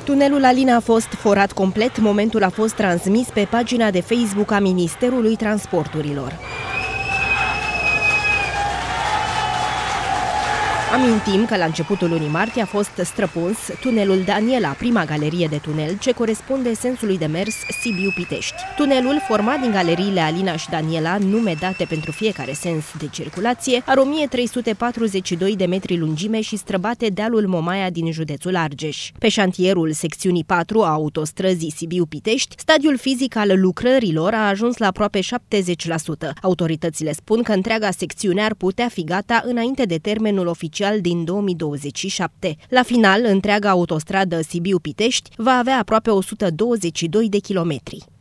Tunelul Alina a fost forat complet, momentul a fost transmis pe pagina de Facebook a Ministerului Transporturilor. Amintim că la începutul lunii martie a fost străpuns tunelul Daniela, prima galerie de tunel ce corespunde sensului de mers Sibiu-Pitești. Tunelul, format din galeriile Alina și Daniela, nume date pentru fiecare sens de circulație, are 1342 de metri lungime și străbate dealul Momaia din județul Argeș. Pe șantierul secțiunii 4 a autostrăzii Sibiu-Pitești, stadiul fizic al lucrărilor a ajuns la aproape 70%. Autoritățile spun că întreaga secțiune ar putea fi gata înainte de termenul oficial din 2027. La final, întreaga autostradă Sibiu-Pitești va avea aproape 122 de kilometri.